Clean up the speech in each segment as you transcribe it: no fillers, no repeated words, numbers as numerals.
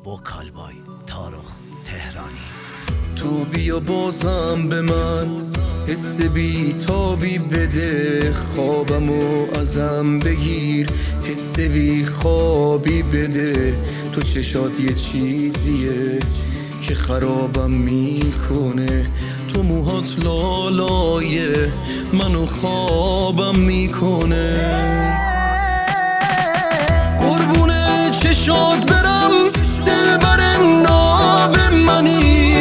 وکال بای تارخ تهرانی. تو بیا بازم به من حس بی تابی بده، خوابمو ازم بگیر حس بی خوابی بده. تو چشات یه چیزیه که خرابم میکنه، تو موهات لالایه منو خوابم میکنه. قربون چشات برم دلبر ناب منی،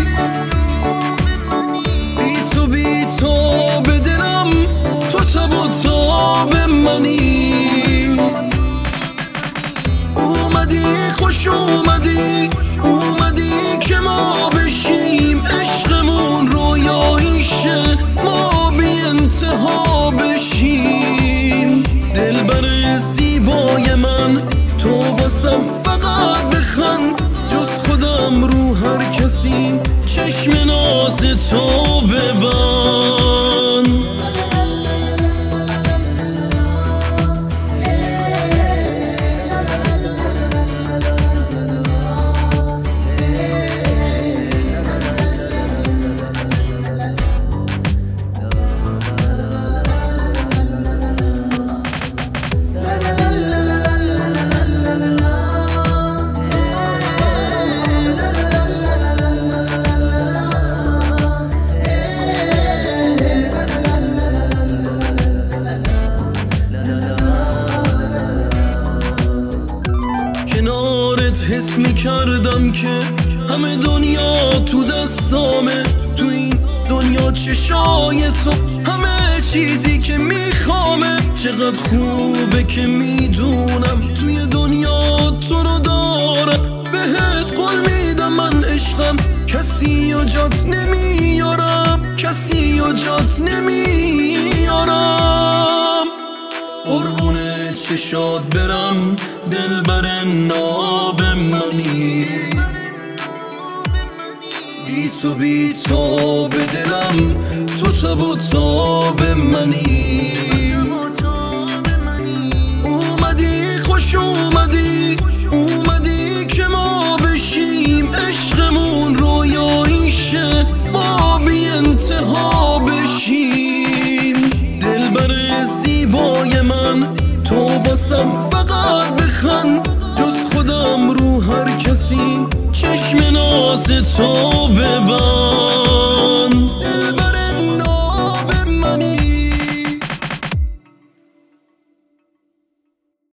بی تو بی تاب دلم تو تب و تاب منی. اومدی خوش اومدی که ما بشیم عشقمون رویاییشه، ما بی انتها بشیم. دلبر زیبای من تو واسم فقط بخند، جز خودم رو هر کسی چشم ناز تو ببند. حس میکردم که همه دنیا تو دستامه، تو این دنیا چشای تو همه چیزی که میخوامه. چقدر خوبه که میدونم توی دنیا تو رو دارم، بهت قول میدم من عشقم کسی و جات نمیارم، کسی و جات نمیارم. قربون چشات برم دلبر ناب منی، بی تو بی تاب دلم تو تب و تاب منی. اومدی خوش اومدی که ما بشیم عشقمون رویاییشه، ما بی انتها بشیم. دلبر زیبای من تو واسم فقط بخند، جز خودم رو هر کسی چشم ناز تو ببند.